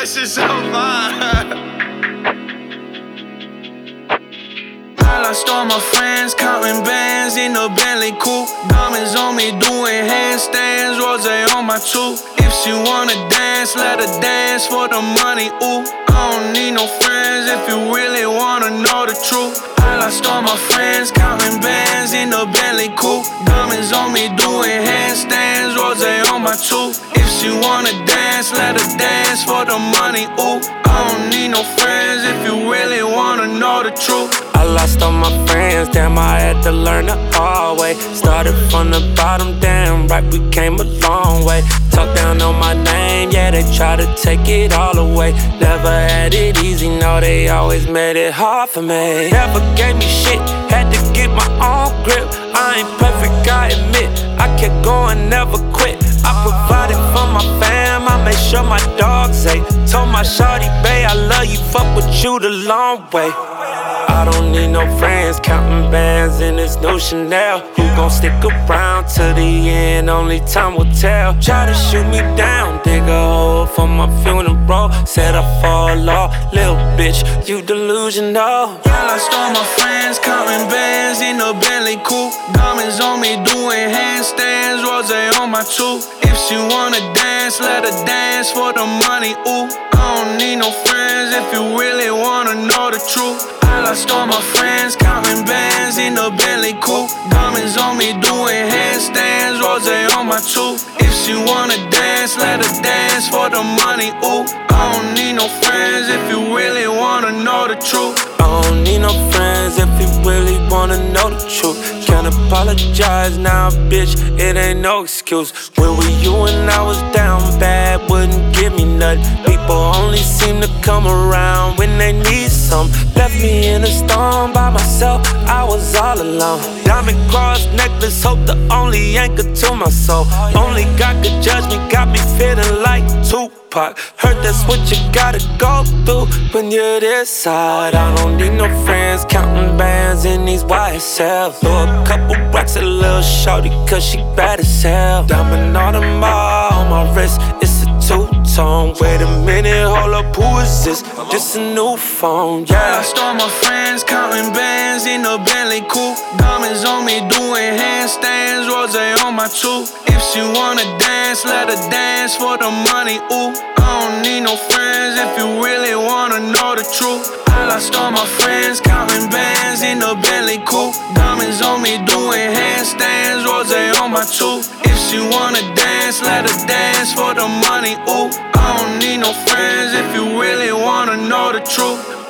That shit so fire. I lost all my friends, counting bands in a Bentley coupe. Diamonds on me, doing handstands, rose on my tooth. If she wanna dance, let her dance for the money, ooh. I don't need no friends if you really wanna know the truth. I lost all my friends, counting bands in a Bentley coupe. Diamonds on me, doing handstands, rose on my tooth. If she wanna dance, let her dance for the money, ooh. I don't need no friends if you really wanna know the truth. I lost all my friends, damn, I had to learn the hard way. Started from the bottom, damn right, we came a long way. Talk down on my name, yeah, they try to take it all away. Never had it easy, no, they always made it hard for me. Never gave me shit, had to get my own grip. I ain't perfect, I admit, I kept going, never quit. I provided for my fam, I made sure my dogs ate. Told my shawty, bae, I love you, fuck with you the long way. I don't need no friends, counting bands in this new Chanel. Who gon' stick around to the end, only time will tell. Try to shoot me down, dig a hole for my funeral. Said I fall off, little bitch, you delusional. I lost all my friends, counting bands in a Bentley coupe. Diamonds on me, doing handstands, rose on my tooth. If she wanna dance, let her dance for the money, ooh. I don't need no friends if you really wanna know the truth. I lost all my friends, counting bands in a Bentley coupe. Diamonds on me, doing handstands, rose on my tooth. If she wanna dance, let her dance for the money, ooh. I don't need no friends if you really wanna know the truth. I don't need no friends if you really wanna know the truth. Can't apologize now, bitch, it ain't no excuse. Where were you when I was down bad, wouldn't give me nothing. People only seem to come around when they need some. Left me in a storm by myself, I was all alone. Diamond cross necklace, hope the only anchor to my soul. Only God could judge me, got me feeling like Tupac. Heard that's what you gotta go through when you're this side. I don't need no friends, counting bands in these YSL. Throw a couple racks at a little shorty, cause she bad as hell. Diamond on the mall, on my wrist, it's a two-tone. Wait a minute, hold up, who is this? This a new phone, I yeah. lost all my friends, counting bands in a Bentley coupe. Diamonds on me, doing handstands, rose on my tooth. If she wanna dance, let her dance for the money, ooh. I don't need no friends if you really wanna know the truth. I lost all my friends, counting bands in a Bentley coupe. Diamonds on me, doing handstands, rose on my tooth. If she wanna dance, let her dance for the money, ooh. I don't need no friends if you really wanna know the truth.